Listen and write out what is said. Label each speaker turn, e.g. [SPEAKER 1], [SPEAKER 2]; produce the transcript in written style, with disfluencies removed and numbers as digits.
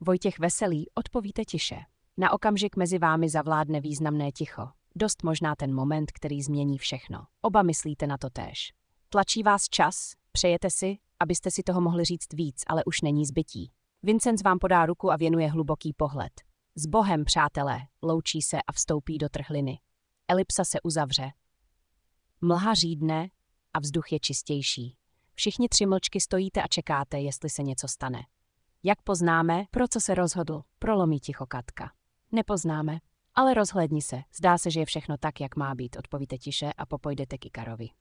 [SPEAKER 1] Vojtěch Veselý, odpovíte tiše. Na okamžik mezi vámi zavládne významné ticho. Dost možná ten moment, který změní všechno. Oba myslíte na to též. Tlačí vás čas, přejete si, abyste si toho mohli říct víc, ale už není zbytí. Vincenc vám podá ruku a věnuje hluboký pohled. S Bohem, přátelé, loučí se a vstoupí do trhliny. Elipsa se uzavře. Mlha řídne a vzduch je čistější. Všichni tři mlčky stojíte a čekáte, jestli se něco stane. Jak poznáme, pro co se rozhodl, prolomí ticho Katka. Nepoznáme, ale rozhlédni se, zdá se, že je všechno tak, jak má být, odpovíte tiše a popojdete k Ikarovi.